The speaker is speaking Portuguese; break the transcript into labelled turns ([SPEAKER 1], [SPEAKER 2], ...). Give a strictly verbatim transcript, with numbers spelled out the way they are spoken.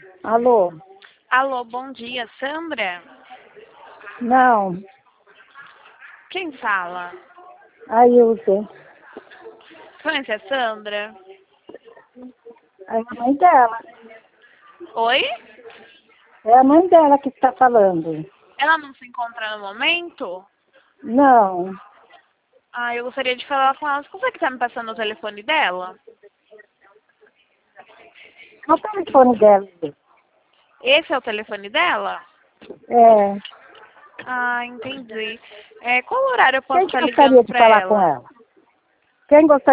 [SPEAKER 1] Alô?
[SPEAKER 2] Alô, bom dia, Sandra?
[SPEAKER 1] Não,
[SPEAKER 2] Quem fala?
[SPEAKER 1] a Ilse.
[SPEAKER 2] Conhece a Sandra?
[SPEAKER 1] É a mãe dela.
[SPEAKER 2] Oi?
[SPEAKER 1] É a mãe dela que está falando.
[SPEAKER 2] Ela não se encontra no momento?
[SPEAKER 1] Não.
[SPEAKER 2] Ah, eu gostaria de falar com ela. Você consegue estar me passando o telefone dela?
[SPEAKER 1] Qual o telefone dela?
[SPEAKER 2] Esse é o telefone dela?
[SPEAKER 1] É.
[SPEAKER 2] Ah, entendi. É, qual horário eu posso
[SPEAKER 1] Quem que
[SPEAKER 2] estar
[SPEAKER 1] gostaria
[SPEAKER 2] ligando
[SPEAKER 1] de
[SPEAKER 2] para
[SPEAKER 1] falar com
[SPEAKER 2] ela?
[SPEAKER 1] ela? Quem gostaria